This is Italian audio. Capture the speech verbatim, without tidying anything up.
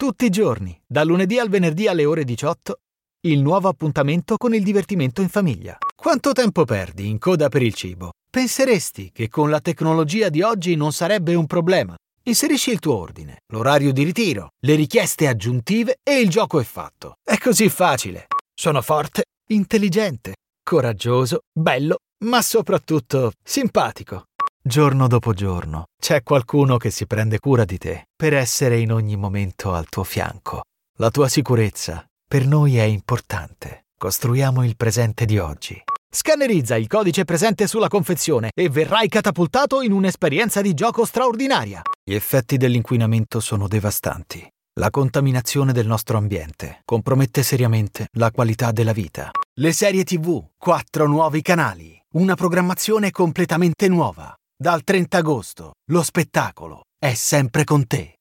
Tutti i giorni, dal lunedì al venerdì alle ore diciotto, il nuovo appuntamento con il divertimento in famiglia. Quanto tempo perdi in coda per il cibo? Penseresti che con la tecnologia di oggi non sarebbe un problema? Inserisci il tuo ordine, l'orario di ritiro, le richieste aggiuntive e il gioco è fatto. È così facile. Sono forte, intelligente, coraggioso, bello, ma soprattutto simpatico. Giorno dopo giorno c'è qualcuno che si prende cura di te per essere in ogni momento al tuo fianco. La tua sicurezza per noi è importante. Costruiamo il presente di oggi. Scannerizza il codice presente sulla confezione e verrai catapultato in un'esperienza di gioco straordinaria. Gli effetti dell'inquinamento sono devastanti. La contaminazione del nostro ambiente compromette seriamente la qualità della vita. Le serie tivù, quattro nuovi canali, una programmazione completamente nuova. Dal trenta agosto, lo spettacolo è sempre con te.